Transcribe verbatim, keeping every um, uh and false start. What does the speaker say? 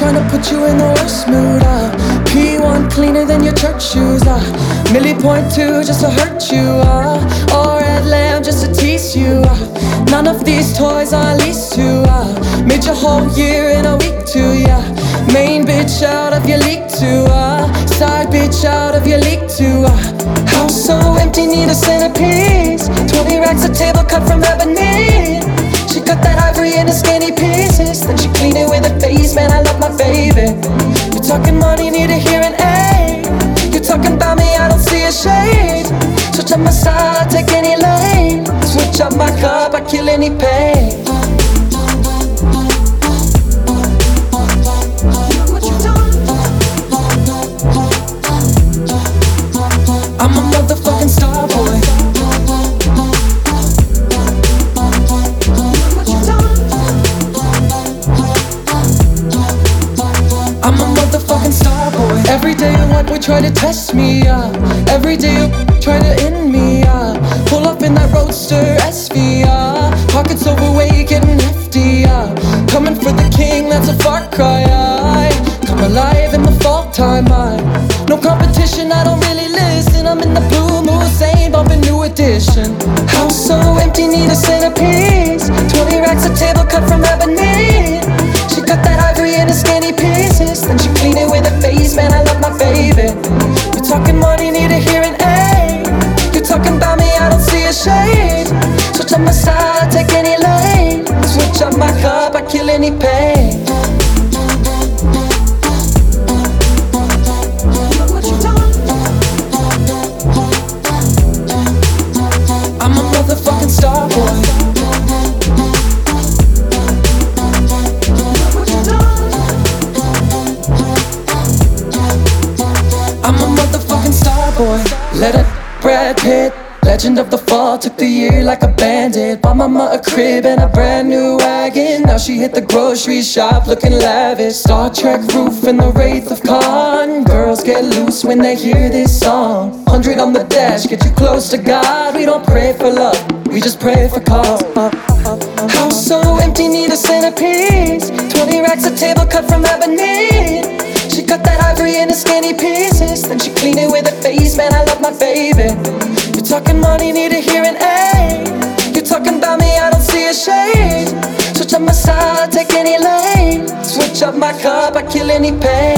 trying to put you in the worst mood, uh P one cleaner than your church shoes, uh Millie point two just to hurt you, uh or red lamb just to tease you, uh none of these toys are leased to, uh made your whole year in a week too, yeah. Main bitch out of your league too, uh side bitch out of your league too, uh house so empty, need a centerpiece. Twenty racks of table cut from ebony. She cut that ivory into skinny pieces, then she clean it with her face, man, I love my baby. You're talking money, need a hearing aid. You're talking about me, I don't see a shade. Switch up my side, take any lane. Switch up my cup, I kill any pain. I'm a motherfucking star boy. I'm a motherfucking star boy. Every day you what we try to test me, uh every day you try to end me, uh pull up in that roadster S V, uh pockets overweight, getting hefty, uh coming for the king, that's a far cry, I come alive in the fall time, I no competition, I don't really listen. I'm in the blue moon, same bumping new edition. House so empty, need a centerpiece. Twenty racks of table cut from ebony. She cut that ivory into skinny pieces, then she clean it with her face, man, I love my baby. You're talking money, need a hearing aid. You're talking about me, I don't see a shade. Switch up my side, take any lane. Switch up my cup, I kill any pain. I'm a motherfucking star boy. I'm a motherfucking star boy. Let it Brad Pitt, legend of the fall, took the year like a bandit. Bought mama a crib and a brand new wagon. Now she hit the grocery shop looking lavish. Star Trek roof and the Wraith of Khan. Girls get loose when they hear this song. Hundred on the dash, get you close to God. We don't pray for love, we just pray for cause. House so empty, need a centerpiece. Twenty racks of table cut from ebony. She cut that ivory into skinny pieces, then she clean it with her face, man, I love my baby. You're talking money, need a hearing aid. You're talking about me, I don't see a shade. Switch up my side, take any lane. Switch up my cup, I kill any pain.